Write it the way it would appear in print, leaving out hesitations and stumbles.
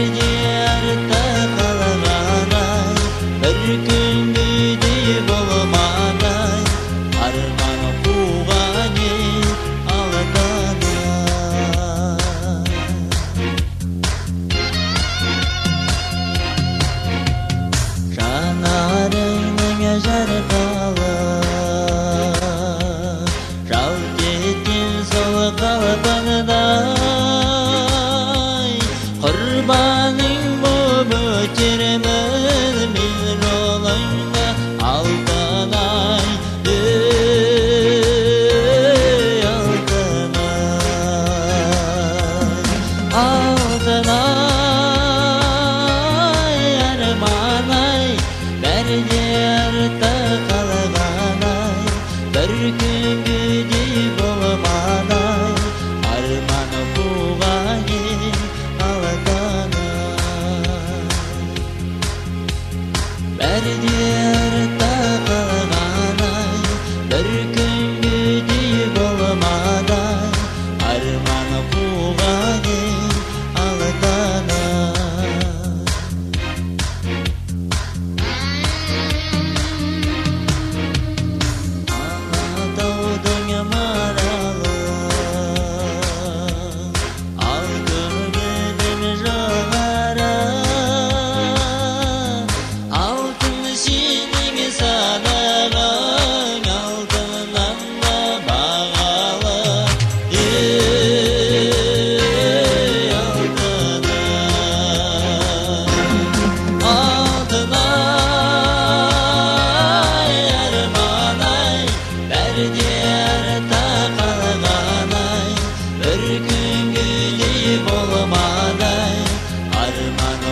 бәрде артта қалғанай, бір күнгідей болмадай, арман қуған алданай. Жанарыңның жарқылы, жалт еткен сол қалпыңдай, құрбаның боп өтермін мен жолыңда алтынай, алтынай, арманай, бәрде артта қалғанай, бір күнгідей болмадай, арман қуған алданай. Бәрде артта қалғанай, бір күнгідей болмадай, арман қуған алданай. Алатаудың маралы, алтын гүлім жоғары, алтын сенің санағың, алтыннан да бағалы, алтынай, арманай, бәрде артта қалғанай, бір күнгідей болмадай, арман